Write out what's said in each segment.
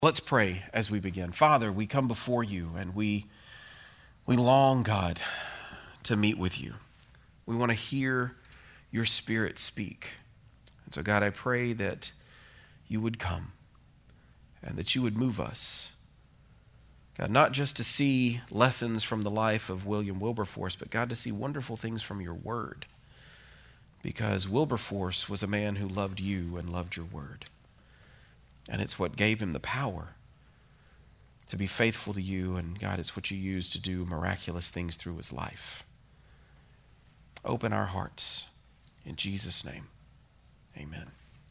Let's pray as we begin. Father, we come before you and we long, God, to meet with you. We want to hear your Spirit speak. And so, God, I pray that you would come and that you would move us. God, not just to see lessons from the life of William Wilberforce, but God, to see wonderful things from your word. Because Wilberforce was a man who loved you and loved your word. And it's what gave him the power to be faithful to you. And God, it's what you used to do miraculous things through his life. Open our hearts. In Jesus' name, amen.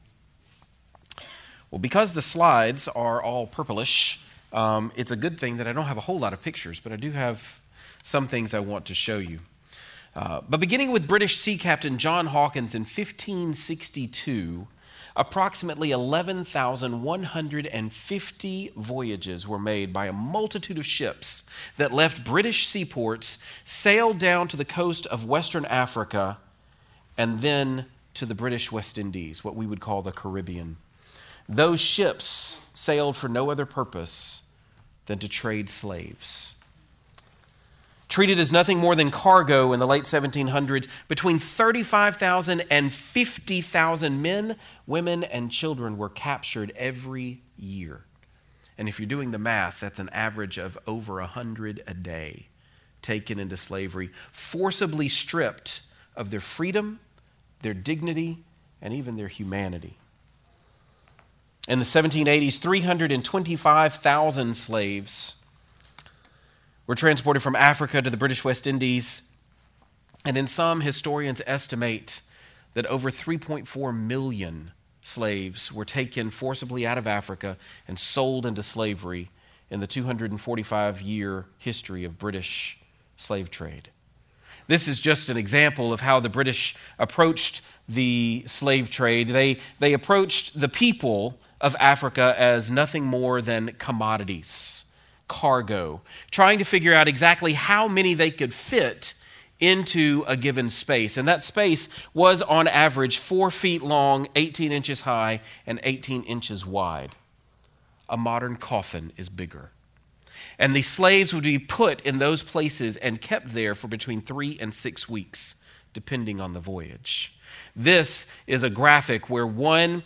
Well, because the slides are all purplish, it's a good thing that I don't have a whole lot of pictures, but I do have some things I want to show you. But beginning with British Sea Captain John Hawkins in 1562, approximately 11,150 voyages were made by a multitude of ships that left British seaports, sailed down to the coast of Western Africa, and then to the British West Indies, what we would call the Caribbean. Those ships sailed for no other purpose than to trade slaves. Treated as nothing more than cargo in the late 1700s, between 35,000 and 50,000 men, women, and children were captured every year. And if you're doing the math, that's an average of over 100 a day taken into slavery, forcibly stripped of their freedom, their dignity, and even their humanity. In the 1780s, 325,000 slaves were transported from Africa to the British West Indies, and in some historians estimate that over 3.4 million slaves were taken forcibly out of Africa and sold into slavery in the 245-year history of British slave trade. This is just an example of how the British approached the slave trade. They approached the people of Africa as nothing more than commodities, cargo, trying to figure out exactly how many they could fit into a given space. And that space was on average 4 feet long, 18 inches high, and 18 inches wide. A modern coffin is bigger. And the slaves would be put in those places and kept there for between 3 and 6 weeks, depending on the voyage. This is a graphic where one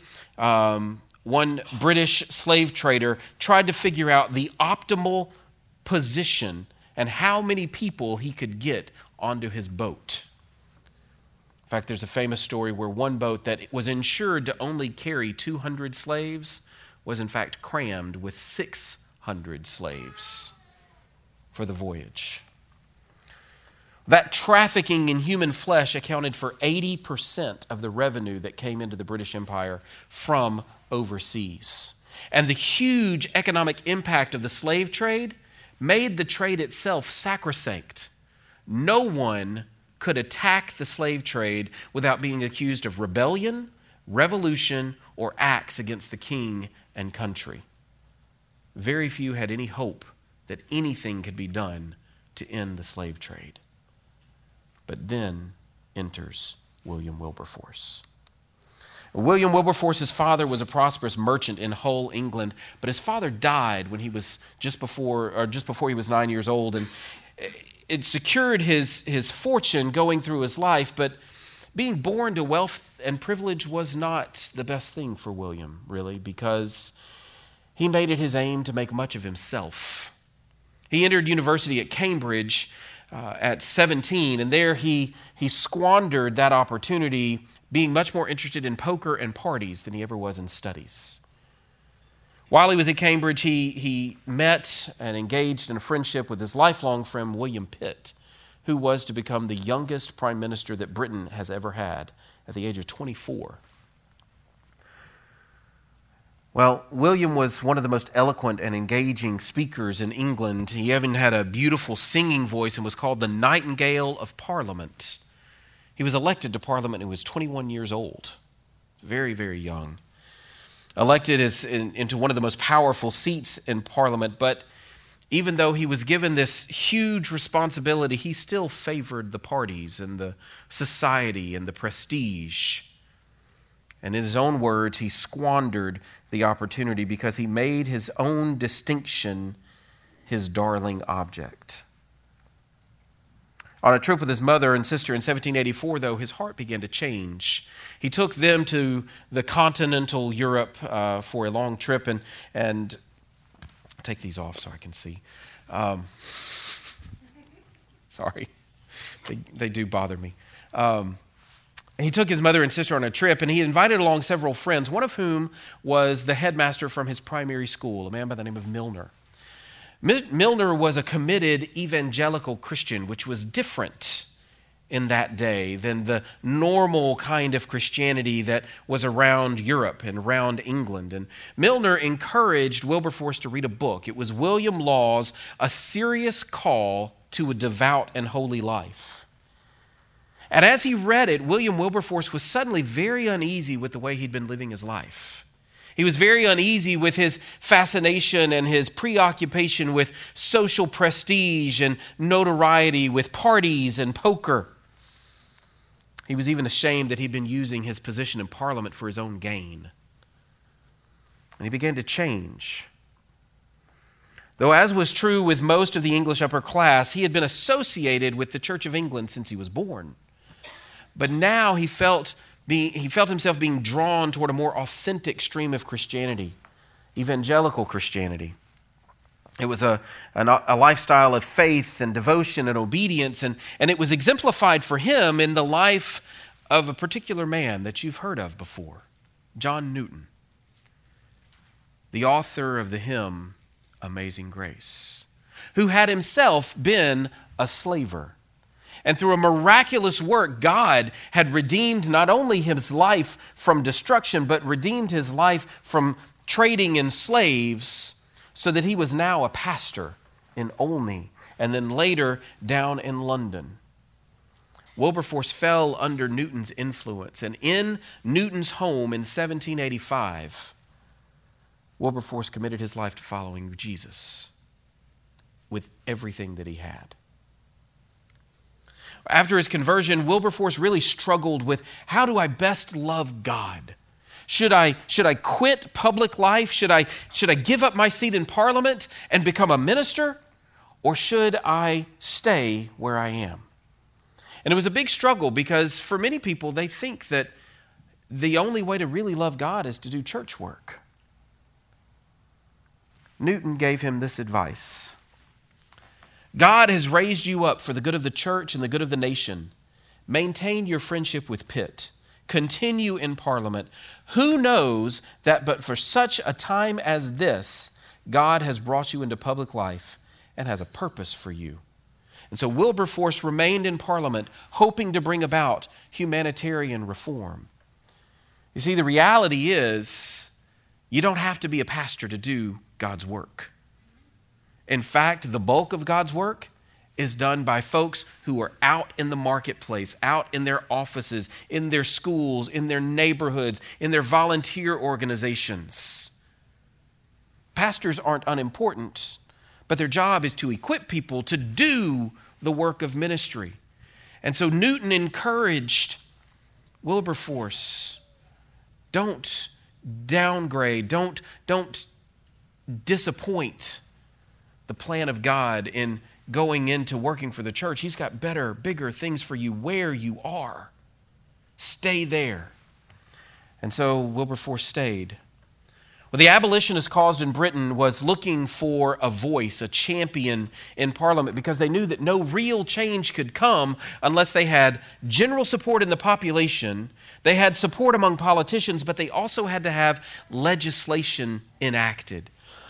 British slave trader tried to figure out the optimal position and how many people he could get onto his boat. In fact, there's a famous story where one boat that was insured to only carry 200 slaves was in fact crammed with 600 slaves for the voyage. That trafficking in human flesh accounted for 80% of the revenue that came into the British Empire from overseas. And the huge economic impact of the slave trade made the trade itself sacrosanct. No one could attack the slave trade without being accused of rebellion, revolution, or acts against the king and country. Very few had any hope that anything could be done to end the slave trade. But then enters William Wilberforce. William Wilberforce's father was a prosperous merchant in Hull, England, but his father died when he was just before he was 9 years old, and it secured his fortune going through his life. But being born to wealth and privilege was not the best thing for William, really, because he made it his aim to make much of himself. He entered university at Cambridge at 17, and there he squandered that opportunity, being much more interested in poker and parties than he ever was in studies. While he was at Cambridge, he met and engaged in a friendship with his lifelong friend, William Pitt, who was to become the youngest prime minister that Britain has ever had at the age of 24. Well, William was one of the most eloquent and engaging speakers in England. He even had a beautiful singing voice and was called the Nightingale of Parliament. He was elected to Parliament when he was 21 years old, very, very young. Elected into one of the most powerful seats in Parliament, but even though he was given this huge responsibility, he still favored the parties and the society and the prestige. And in his own words, he squandered the opportunity because he made his own distinction his darling object. On a trip with his mother and sister in 1784, though, his heart began to change. He took them to the continental Europe for a long trip, and take these off so I can see. Sorry, they do bother me. He took his mother and sister on a trip, and he invited along several friends, one of whom was the headmaster from his primary school, a man by the name of Milner. Milner was a committed evangelical Christian, which was different in that day than the normal kind of Christianity that was around Europe and around England. And Milner encouraged Wilberforce to read a book. It was William Law's A Serious Call to a Devout and Holy Life. And as he read it, William Wilberforce was suddenly very uneasy with the way he'd been living his life. He was very uneasy with his fascination and his preoccupation with social prestige and notoriety, with parties and poker. He was even ashamed that he'd been using his position in Parliament for his own gain. And he began to change. Though, as was true with most of the English upper class, he had been associated with the Church of England since he was born. But now he felt himself being drawn toward a more authentic stream of Christianity, evangelical Christianity. It was a lifestyle of faith and devotion and obedience, and it was exemplified for him in the life of a particular man that you've heard of before, John Newton, the author of the hymn, Amazing Grace, who had himself been a slaver. And through a miraculous work, God had redeemed not only his life from destruction, but redeemed his life from trading in slaves, so that he was now a pastor in Olney and then later down in London. Wilberforce fell under Newton's influence, and in Newton's home in 1785, Wilberforce committed his life to following Jesus with everything that he had. After his conversion, Wilberforce really struggled with, how do I best love God? Should I quit public life? Should I give up my seat in Parliament and become a minister? Or should I stay where I am? And it was a big struggle because for many people, they think that the only way to really love God is to do church work. Newton gave him this advice. God has raised you up for the good of the church and the good of the nation. Maintain your friendship with Pitt. Continue in Parliament. Who knows that but for such a time as this, God has brought you into public life and has a purpose for you. And so Wilberforce remained in Parliament, hoping to bring about humanitarian reform. You see, the reality is, you don't have to be a pastor to do God's work. In fact, the bulk of God's work is done by folks who are out in the marketplace, out in their offices, in their schools, in their neighborhoods, in their volunteer organizations. Pastors aren't unimportant, but their job is to equip people to do the work of ministry. And so Newton encouraged Wilberforce, don't downgrade, don't disappoint the plan of God in going into working for the church. He's got better, bigger things for you where you are. Stay there. And so Wilberforce stayed. Well, the abolitionist cause in Britain was looking for a voice, a champion in Parliament, because they knew that no real change could come unless they had general support in the population, they had support among politicians, but they also had to have legislation enacted.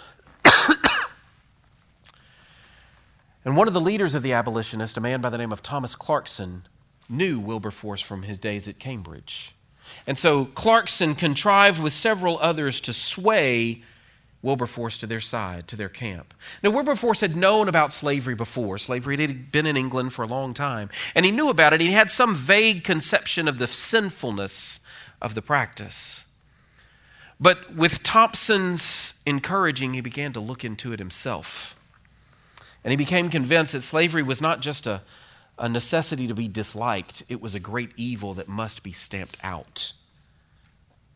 And one of the leaders of the abolitionists, a man by the name of Thomas Clarkson, knew Wilberforce from his days at Cambridge. And so Clarkson contrived with several others to sway Wilberforce to their side, to their camp. Now, Wilberforce had known about slavery before. Slavery had been in England for a long time. And he knew about it. He had some vague conception of the sinfulness of the practice. But with Thompson's encouraging, he began to look into it himself. And he became convinced that slavery was not just a necessity to be disliked. It was a great evil that must be stamped out.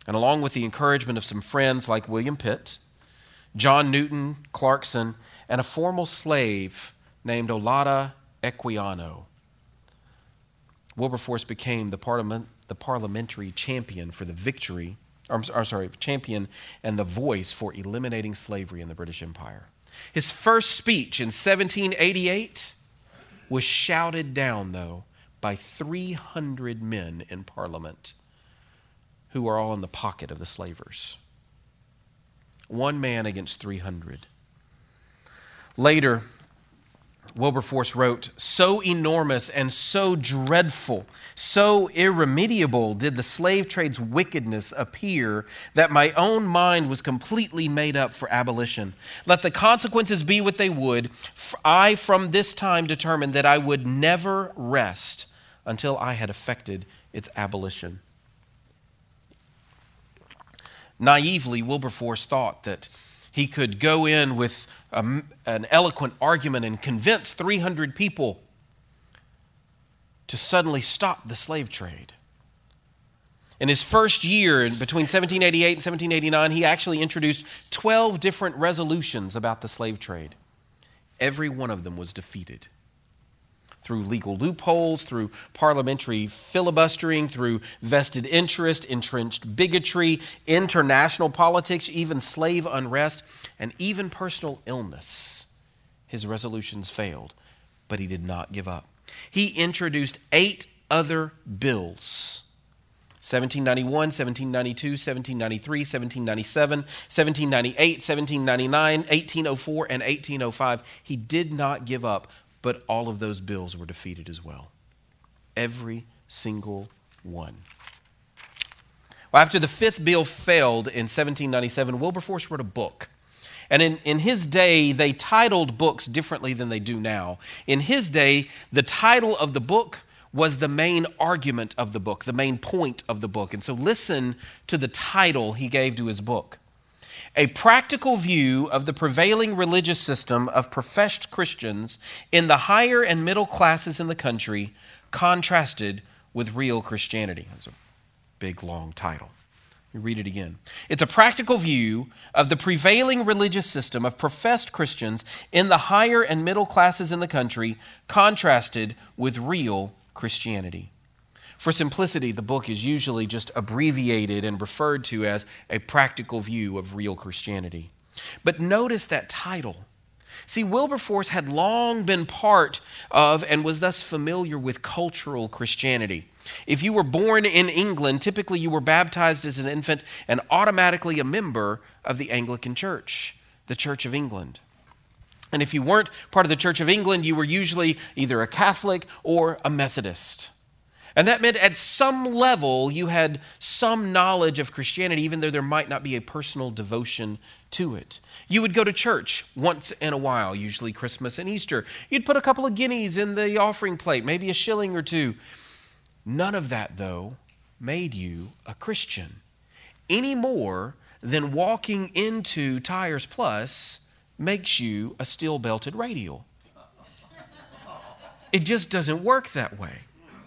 And along with the encouragement of some friends like William Pitt, John Newton Clarkson, and a former slave named Olaudah Equiano, Wilberforce became the parliamentary champion for the victory, champion and the voice for eliminating slavery in the British Empire. His first speech in 1788 was shouted down, though, by 300 men in Parliament who were all in the pocket of the slavers. One man against 300. Later, Wilberforce wrote, "So enormous and so dreadful, so irremediable did the slave trade's wickedness appear that my own mind was completely made up for abolition. Let the consequences be what they would, I from this time determined that I would never rest until I had effected its abolition." Naively, Wilberforce thought that he could go in with an eloquent argument and convince 300 people to suddenly stop the slave trade. In his first year, between 1788 and 1789, he actually introduced 12 different resolutions about the slave trade. Every one of them was defeated through legal loopholes, through parliamentary filibustering, through vested interest, entrenched bigotry, international politics, even slave unrest, and even personal illness. His resolutions failed, but he did not give up. He introduced 8 other bills: 1791, 1792, 1793, 1797, 1798, 1799, 1804, and 1805. He did not give up, but all of those bills were defeated as well. Every single one. Well, after the 5th bill failed in 1797, Wilberforce wrote a book. And in his day, they titled books differently than they do now. In his day, the title of the book was the main argument of the book, the main point of the book. And so listen to the title he gave to his book: "A Practical View of the Prevailing Religious System of Professed Christians in the Higher and Middle Classes in the Country, Contrasted with Real Christianity." That's a big, long title. Let me read it again. It's a practical view of the prevailing religious system of professed Christians in the higher and middle classes in the country, contrasted with real Christianity. For simplicity, the book is usually just abbreviated and referred to as A Practical View of Real Christianity. But notice that title. See, Wilberforce had long been part of and was thus familiar with cultural Christianity. If you were born in England, typically you were baptized as an infant and automatically a member of the Anglican Church, the Church of England. And if you weren't part of the Church of England, you were usually either a Catholic or a Methodist. And that meant at some level you had some knowledge of Christianity, even though there might not be a personal devotion to it. You would go to church once in a while, usually Christmas and Easter. You'd put a couple of guineas in the offering plate, maybe a shilling or two. None of that, though, made you a Christian, any more than walking into Tires Plus makes you a steel-belted radial. It just doesn't work that way.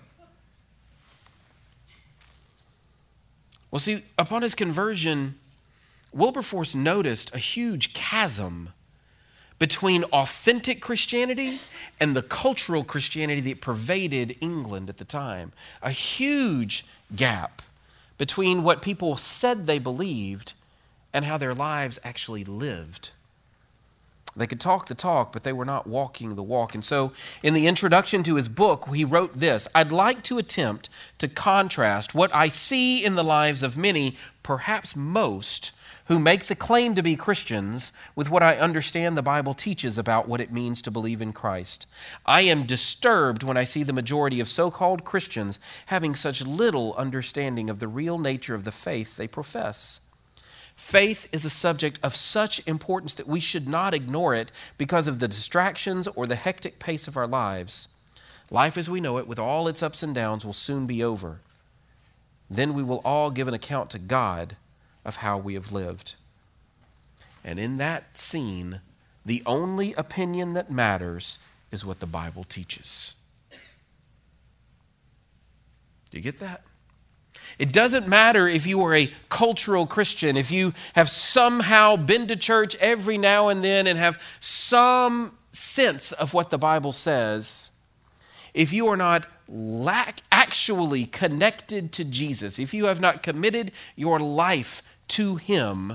Well, see, upon his conversion, Wilberforce noticed a huge chasm between authentic Christianity and the cultural Christianity that pervaded England at the time. A huge gap between what people said they believed and how their lives actually lived. They could talk the talk, but they were not walking the walk. And so in the introduction to his book, he wrote this: "I'd like to attempt to contrast what I see in the lives of many, perhaps most, who make the claim to be Christians with what I understand the Bible teaches about what it means to believe in Christ. I am disturbed when I see the majority of so-called Christians having such little understanding of the real nature of the faith they profess. Faith is a subject of such importance that we should not ignore it because of the distractions or the hectic pace of our lives. Life as we know it, with all its ups and downs, will soon be over. Then we will all give an account to God of how we have lived. And in that scene, the only opinion that matters is what the Bible teaches." Do you get that? It doesn't matter if you are a cultural Christian, if you have somehow been to church every now and then and have some sense of what the Bible says. If you are not actually connected to Jesus, if you have not committed your life to Him,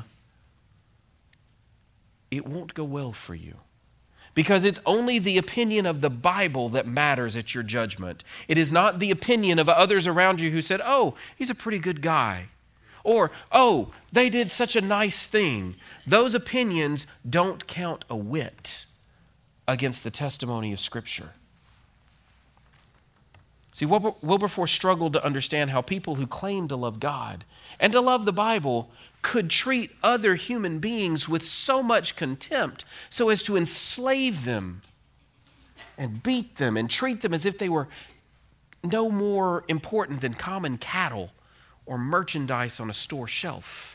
it won't go well for you. Because it's only the opinion of the Bible that matters at your judgment. It is not the opinion of others around you who said, oh, he's a pretty good guy. Or, oh, they did such a nice thing. Those opinions don't count a whit against the testimony of Scripture. See, Wilberforce struggled to understand how people who claim to love God and to love the Bible could treat other human beings with so much contempt so as to enslave them and beat them and treat them as if they were no more important than common cattle or merchandise on a store shelf.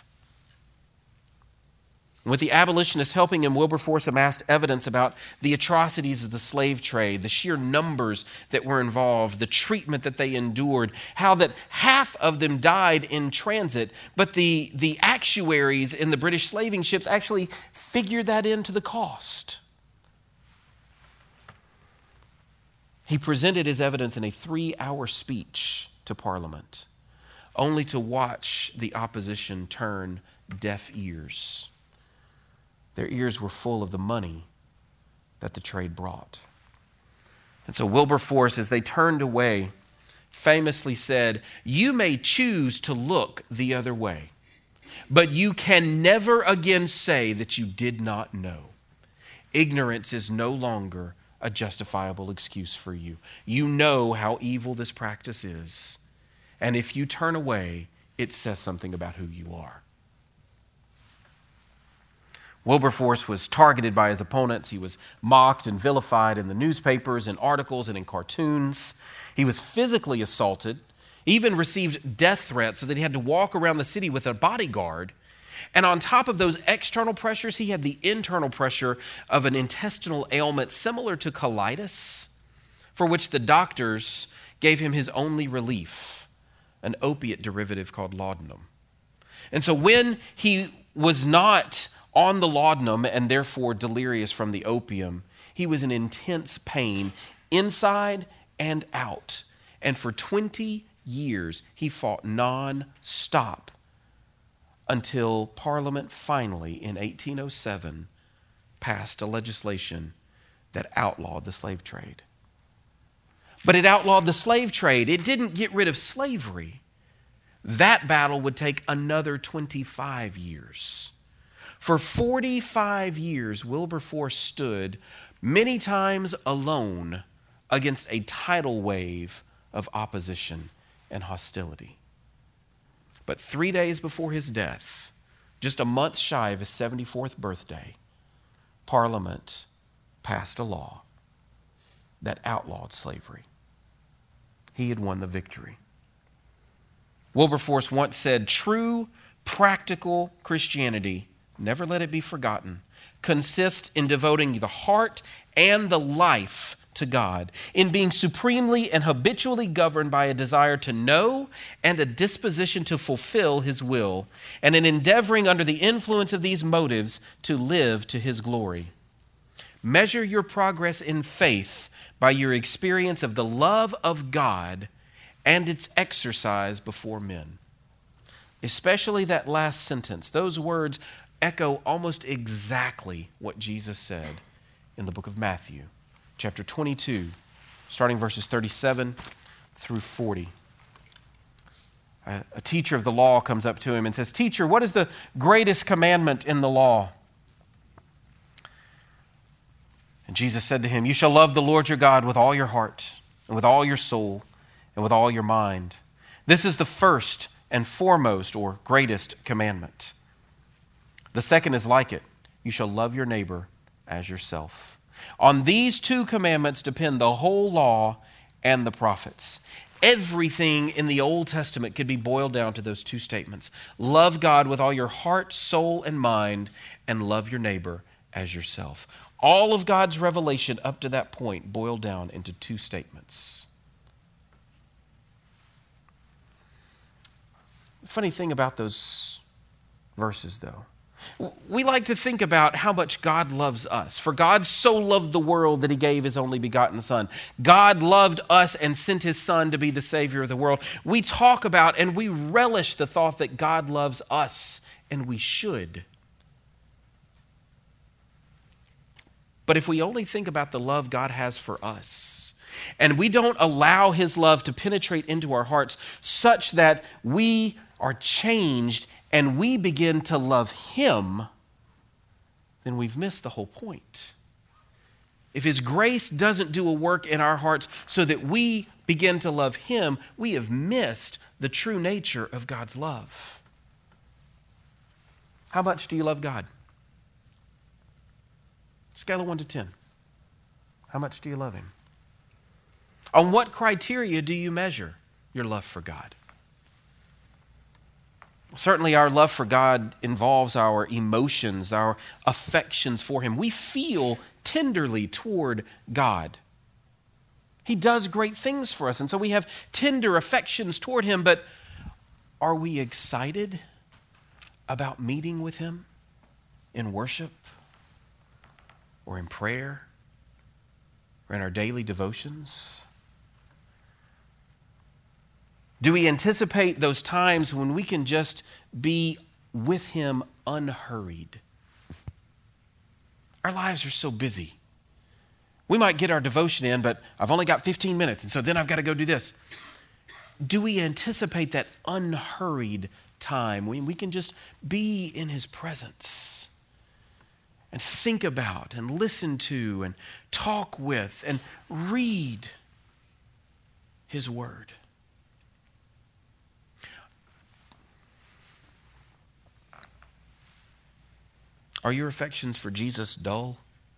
With the abolitionists helping him, Wilberforce amassed evidence about the atrocities of the slave trade, the sheer numbers that were involved, the treatment that they endured, how that half of them died in transit, but the actuaries in the British slaving ships actually figured that into the cost. He presented his evidence in a 3-hour speech to Parliament, only to watch the opposition turn deaf ears. Their ears were full of the money that the trade brought. And so Wilberforce, as they turned away, famously said, "You may choose to look the other way, but you can never again say that you did not know. Ignorance is no longer a justifiable excuse for you. You know how evil this practice is, and if you turn away, it says something about who you are." Wilberforce was targeted by his opponents. He was mocked and vilified in the newspapers, in articles, and in cartoons. He was physically assaulted, even received death threats so that he had to walk around the city with a bodyguard. And on top of those external pressures, he had the internal pressure of an intestinal ailment similar to colitis, for which the doctors gave him his only relief, an opiate derivative called laudanum. And so when he was not on the laudanum and therefore delirious from the opium, he was in intense pain inside and out. And for 20 years, he fought non-stop until Parliament finally, in 1807, passed a legislation that outlawed the slave trade. But it outlawed the slave trade. It didn't get rid of slavery. That battle would take another 25 years. For 45 years, Wilberforce stood many times alone against a tidal wave of opposition and hostility. But 3 days before his death, just a month shy of his 74th birthday, Parliament passed a law that outlawed slavery. He had won the victory. Wilberforce once said, "True practical Christianity, never let it be forgotten, consists in devoting the heart and the life to God, in being supremely and habitually governed by a desire to know and a disposition to fulfill His will, and in endeavoring under the influence of these motives to live to His glory. Measure your progress in faith by your experience of the love of God and its exercise before men." Especially that last sentence, those words echo almost exactly what Jesus said in the book of Matthew, chapter 22, starting verses 37 through 40. A teacher of the law comes up to him and says, "Teacher, what is the greatest commandment in the law?" And Jesus said to him, "You shall love the Lord your God with all your heart and with all your soul and with all your mind. This is the first and foremost or greatest commandment. The second is like it. You shall love your neighbor as yourself. On these two commandments depend the whole law and the prophets." Everything in the Old Testament could be boiled down to those two statements. Love God with all your heart, soul, and mind, and love your neighbor as yourself. All of God's revelation up to that point boiled down into two statements. Funny thing about those verses, though. We like to think about how much God loves us. For God so loved the world that he gave his only begotten Son. God loved us and sent his Son to be the Savior of the world. We talk about and we relish the thought that God loves us, and we should. But if we only think about the love God has for us, and we don't allow his love to penetrate into our hearts such that we are changed and we begin to love him, then we've missed the whole point. If his grace doesn't do a work in our hearts so that we begin to love him, we have missed the true nature of God's love. How much do you love God? Scale of 1 to 10. How much do you love him? On what criteria do you measure your love for God? Certainly our love for God involves our emotions, our affections for him. We feel tenderly toward God. He does great things for us, and so we have tender affections toward him, but are we excited about meeting with him in worship or in prayer or in our daily devotions? Do we anticipate those times when we can just be with him unhurried? Our lives are so busy. We might get our devotion in, but I've only got 15 minutes, and so then I've got to go do this. Do we anticipate that unhurried time when we can just be in his presence and think about and listen to and talk with and read his word? Are your affections for Jesus dull?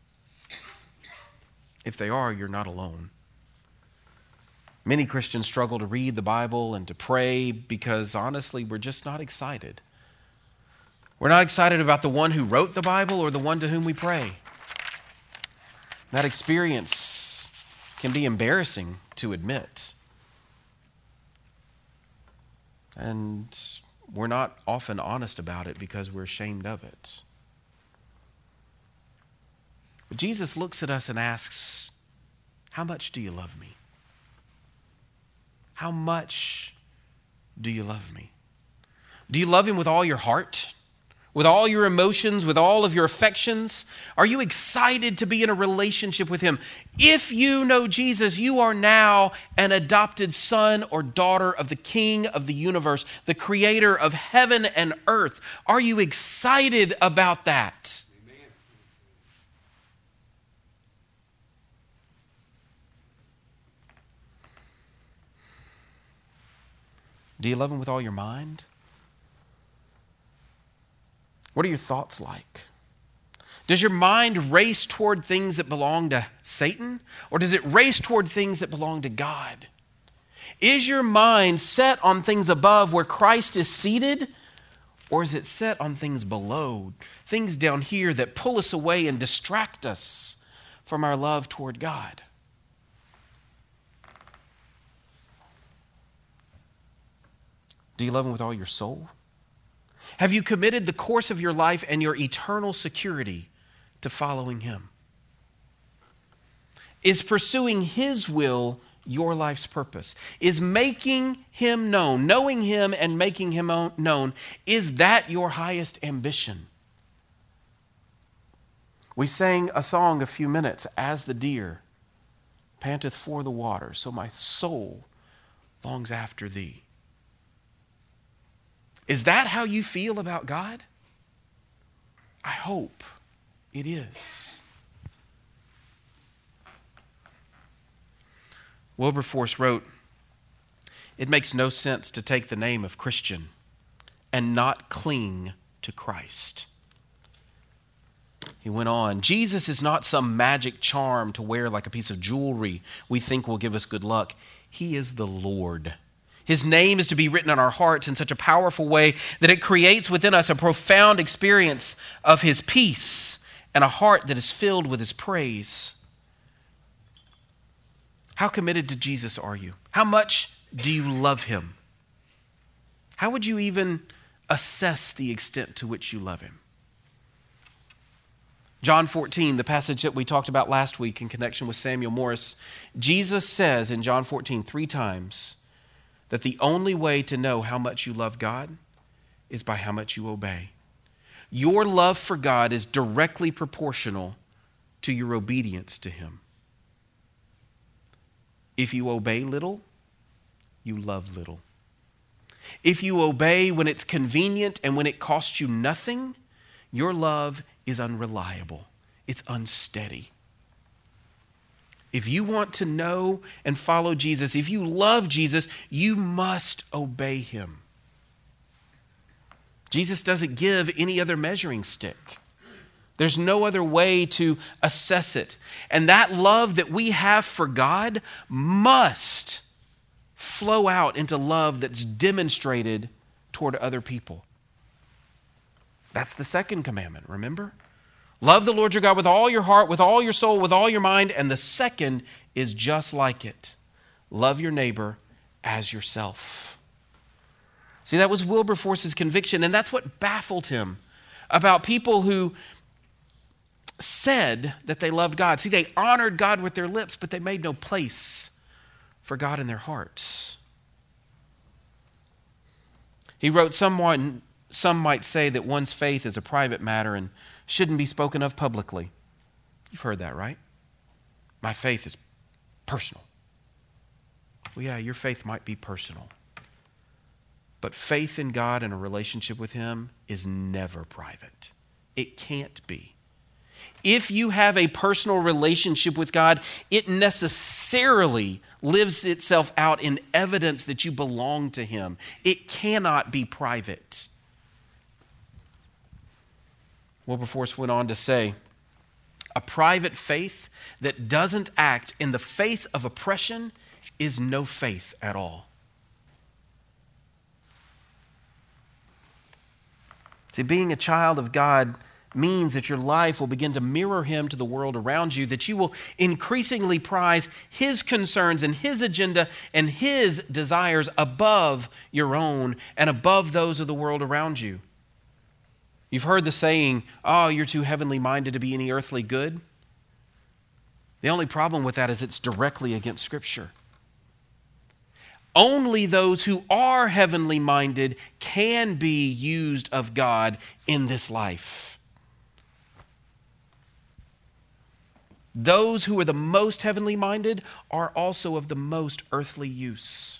If they are, you're not alone. Many Christians struggle to read the Bible and to pray because, honestly, we're just not excited. We're not excited about the one who wrote the Bible or the one to whom we pray. That experience can be embarrassing to admit. And we're not often honest about it because we're ashamed of it. But Jesus looks at us and asks, how much do you love me? How much do you love me? Do you love him with all your heart? With all your emotions? With all of your affections? Are you excited to be in a relationship with him? If you know Jesus, you are now an adopted son or daughter of the King of the universe, the creator of heaven and earth. Are you excited about that? Do you love him with all your mind? What are your thoughts like? Does your mind race toward things that belong to Satan, or does it race toward things that belong to God? Is your mind set on things above where Christ is seated, or is it set on things below, things down here that pull us away and distract us from our love toward God? Do you love him with all your soul? Have you committed the course of your life and your eternal security to following him? Is pursuing his will your life's purpose? Is making him known, knowing him and making him known, is that your highest ambition? We sang a song a few minutes, as the deer panteth for the water, so my soul longs after thee. Is that how you feel about God? I hope it is. Wilberforce wrote, "It makes no sense to take the name of Christian and not cling to Christ." He went on, Jesus is not some magic charm to wear like a piece of jewelry we think will give us good luck. He is the Lord. His name is to be written on our hearts in such a powerful way that it creates within us a profound experience of his peace and a heart that is filled with his praise. How committed to Jesus are you? How much do you love him? How would you even assess the extent to which you love him? John 14, the passage that we talked about last week in connection with Samuel Morris, Jesus says in John 14 3 times that the only way to know how much you love God is by how much you obey. Your love for God is directly proportional to your obedience to him. If you obey little, you love little. If you obey when it's convenient and when it costs you nothing, your love is unreliable. It's unsteady. If you want to know and follow Jesus, if you love Jesus, you must obey him. Jesus doesn't give any other measuring stick. There's no other way to assess it. And that love that we have for God must flow out into love that's demonstrated toward other people. That's the second commandment, remember? Love the Lord your God with all your heart, with all your soul, with all your mind. And the second is just like it. Love your neighbor as yourself. See, that was Wilberforce's conviction, and that's what baffled him about people who said that they loved God. See, they honored God with their lips, but they made no place for God in their hearts. He wrote, some might say that one's faith is a private matter and shouldn't be spoken of publicly. You've heard that, right? My faith is personal. Well, yeah, your faith might be personal. But faith in God and a relationship with him is never private. It can't be. If you have a personal relationship with God, it necessarily lives itself out in evidence that you belong to him. It cannot be private. Wilberforce went on to say, a private faith that doesn't act in the face of oppression is no faith at all. See, being a child of God means that your life will begin to mirror him to the world around you, that you will increasingly prize his concerns and his agenda and his desires above your own and above those of the world around you. You've heard the saying, oh, you're too heavenly minded to be any earthly good. The only problem with that is it's directly against Scripture. Only those who are heavenly minded can be used of God in this life. Those who are the most heavenly minded are also of the most earthly use.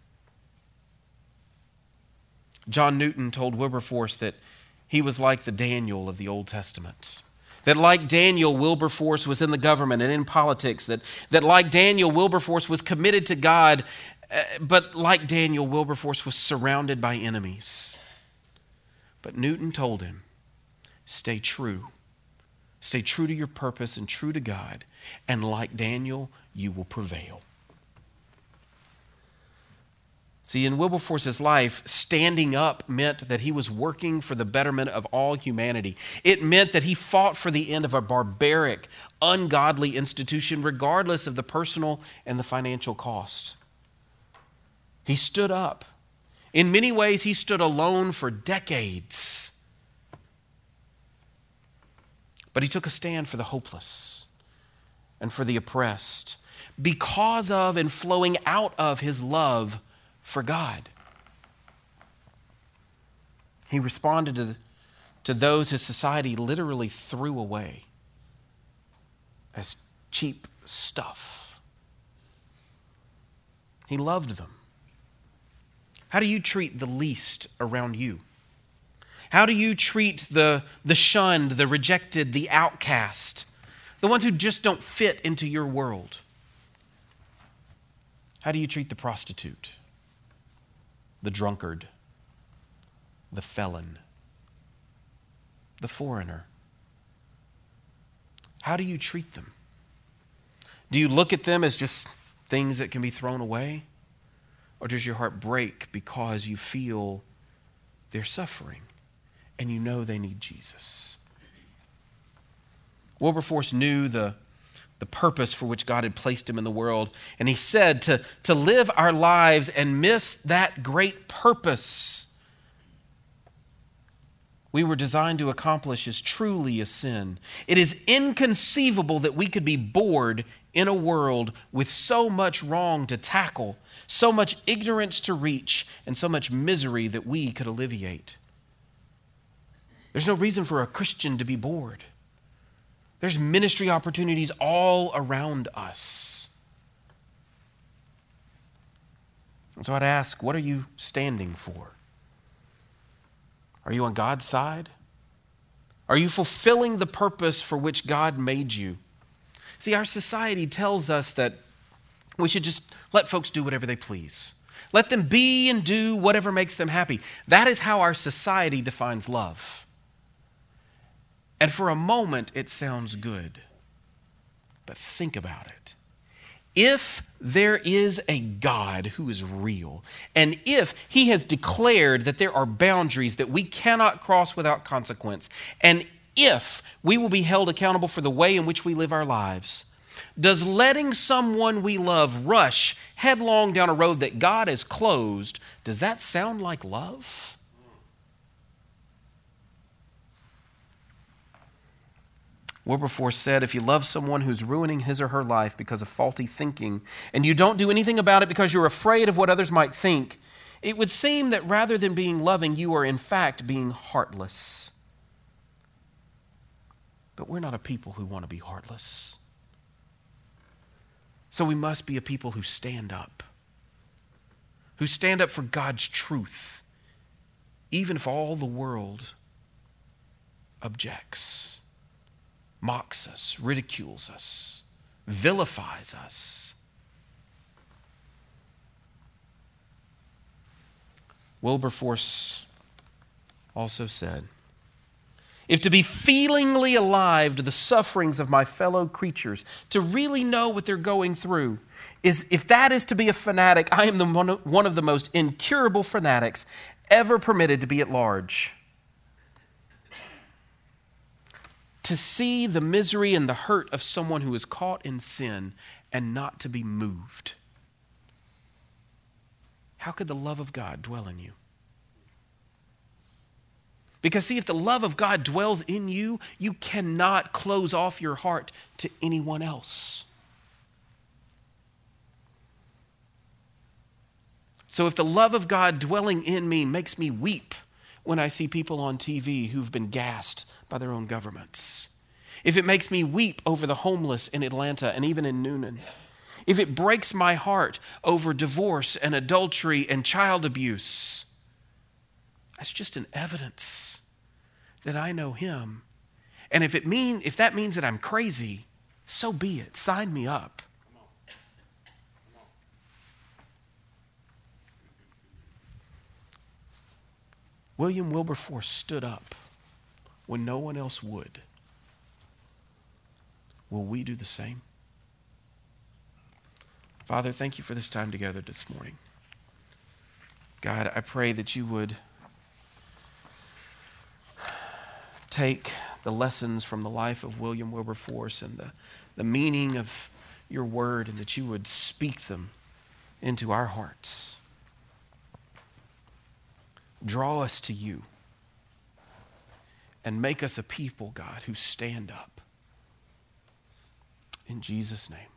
John Newton told Wilberforce that he was like the Daniel of the Old Testament. That like Daniel, Wilberforce was in the government and in politics. That like Daniel, Wilberforce was committed to God. But like Daniel, Wilberforce was surrounded by enemies. But Newton told him, stay true. Stay true to your purpose and true to God. And like Daniel, you will prevail. See, in Wilberforce's life, standing up meant that he was working for the betterment of all humanity. It meant that he fought for the end of a barbaric, ungodly institution, regardless of the personal and the financial cost. He stood up. In many ways, he stood alone for decades. But he took a stand for the hopeless and for the oppressed because of and flowing out of his love for God. He responded to those his society literally threw away as cheap stuff. He loved them. How do you treat the least around you? How do you treat the shunned, the rejected, the outcast, the ones who just don't fit into your world? How do you treat the prostitute, the drunkard, the felon, the foreigner? How do you treat them? Do you look at them as just things that can be thrown away? Or does your heart break because you feel they're suffering and you know they need Jesus? Wilberforce knew the the purpose for which God had placed him in the world. And he said to live our lives and miss that great purpose we were designed to accomplish is truly a sin. It is inconceivable that we could be bored in a world with so much wrong to tackle, so much ignorance to reach, and so much misery that we could alleviate. There's no reason for a Christian to be bored. There's ministry opportunities all around us. And so I'd ask, what are you standing for? Are you on God's side? Are you fulfilling the purpose for which God made you? See, our society tells us that we should just let folks do whatever they please. Let them be and do whatever makes them happy. That is how our society defines love. And for a moment, it sounds good. But think about it. If there is a God who is real, and if he has declared that there are boundaries that we cannot cross without consequence, and if we will be held accountable for the way in which we live our lives, does letting someone we love rush headlong down a road that God has closed, does that sound like love? Wilberforce said, if you love someone who's ruining his or her life because of faulty thinking, and you don't do anything about it because you're afraid of what others might think, it would seem that rather than being loving, you are in fact being heartless. But we're not a people who want to be heartless. So we must be a people who stand up for God's truth, even if all the world objects, mocks us, ridicules us, vilifies us. Wilberforce also said, if to be feelingly alive to the sufferings of my fellow creatures, to really know what they're going through, if that is to be a fanatic, I am one of the most incurable fanatics ever permitted to be at large. To see the misery and the hurt of someone who is caught in sin and not to be moved. How could the love of God dwell in you? Because see, if the love of God dwells in you, you cannot close off your heart to anyone else. So if the love of God dwelling in me makes me weep when I see people on TV who've been gassed by their own governments, if it makes me weep over the homeless in Atlanta and even in Noonan, if it breaks my heart over divorce and adultery and child abuse, that's just an evidence that I know him. And if that means that I'm crazy, so be it. Sign me up. William Wilberforce stood up when no one else would. Will we do the same? Father, thank you for this time together this morning. God, I pray that you would take the lessons from the life of William Wilberforce and the meaning of your word, and that you would speak them into our hearts. Draw us to you and make us a people, God, who stand up. In Jesus' name.